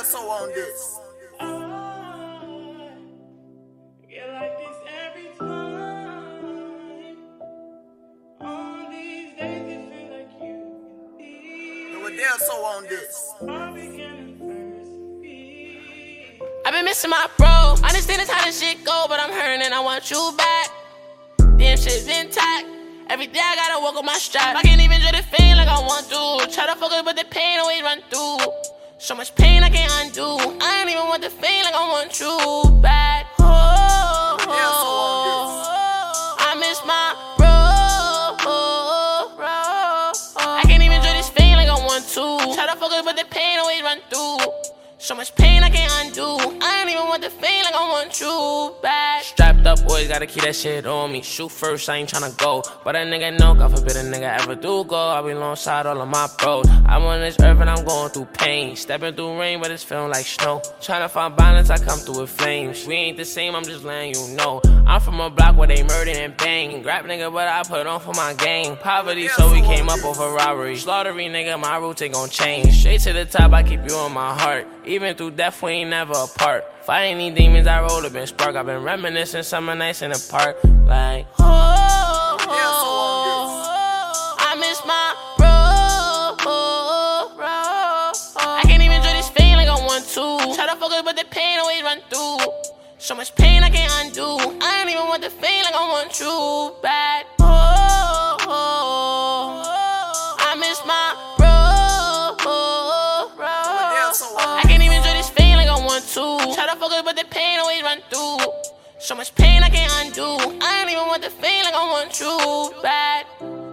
so on this. Get like this every time. On these days it feel like you They're so on this. I've been missing my bro. I understand it's how this shit go, but I'm hurting and I want you back. Damn shit's intact. Every day I gotta walk on my strap. I can't even enjoy the pain like I want to. Try to focus, but the pain always run through. So much pain I can't undo. I don't even want the pain like I want you back. I miss my bro. I can't even enjoy this pain like I want to. Try to focus, but the pain always run through. So much pain I can't undo. I don't even want the pain like I want you back. Strapped up, boys, gotta keep that shit on me. Shoot first, I ain't tryna go. But a nigga know, God forbid a nigga ever do go. I'll be alongside all of my bros. I'm on this earth and I'm going through pain. Stepping through rain, but it's feeling like snow. Tryna find balance, I come through with flames. We ain't the same, I'm just letting you know. I'm from a block where they murder and bang. Grab nigga, but I put on for my gang. Poverty, so we came up over robbery. Slaughtery, nigga, my roots ain't gon' change. Straight to the top, I keep you on my heart. Even through death, we ain't never apart. Fighting these demons, I roll up and spark. I've been reminiscing summer nights in the park. Like, I miss my bro. I can't even enjoy this pain like I want to. Try to focus, but the pain always run through. So much pain I can't undo. I don't even want the pain like I want you back. I miss my bro. I can't even enjoy this pain like I want to. Try to focus, but the pain always run through. So much pain I can't undo. I don't even want the pain like I want you back.